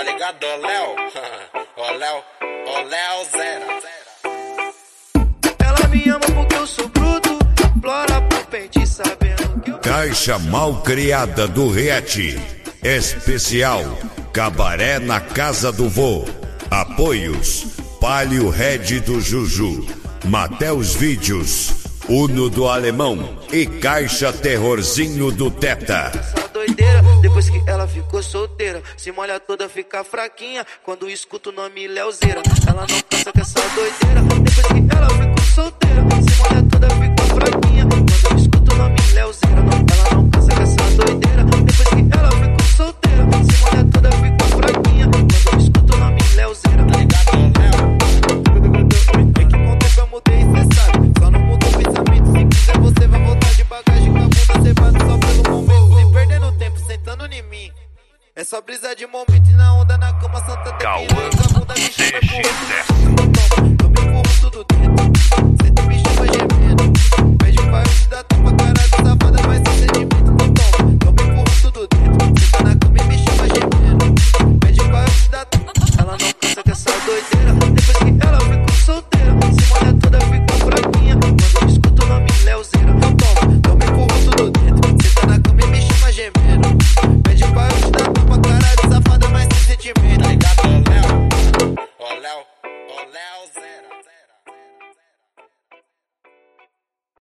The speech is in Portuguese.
Tá ligado, ô Léo? Ô Léo Zera. Ela me ama porque eu sou bruto, implora pro pente sabendo que eu... Caixa mal criada do Riete. Especial Cabaré na Casa do Vô. Apoios Palio Red do Juju, Mateus Vídeos, Uno do Alemão e Caixa Terrorzinho do Teta. Essa doideira, depois que ela ficou solteira, se molha toda, fica fraquinha quando escuta o nome Leozeira. Ela não cansa com essa doideira, depois que ela ficou solteira, se molha toda, fica fraquinha quando escuta o nome Leozeira. Ela não cansa com essa doideira, depois que ela ficou solteira, se molha toda, fica fraquinha quando escuta o nome Leozeira. Tá ligado, Léo? É que com o tempo eu mudei, cê sabe, só não mudou o pensamento. Se quiser você vai voltar de bagagem com a bunda cebada só pelo momento. Se perdendo tempo sentando em mim, é só brisa de momento e na onda na cama Santa Tequila. A bunda me chama pro outro, eu me empurro tudo dentro. Senta e me chama